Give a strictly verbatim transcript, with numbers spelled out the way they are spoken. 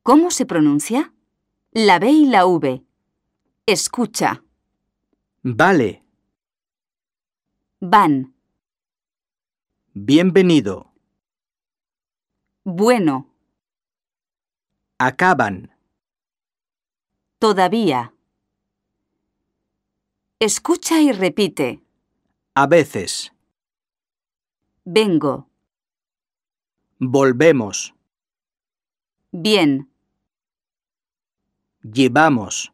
¿Cómo se pronuncia? La B y la V. Escucha. Vale. Van. Bienvenido. Bueno. Acaban. Todavía. Escucha y repite. A veces. Vengo. Volvemos. Bien. Llevamos.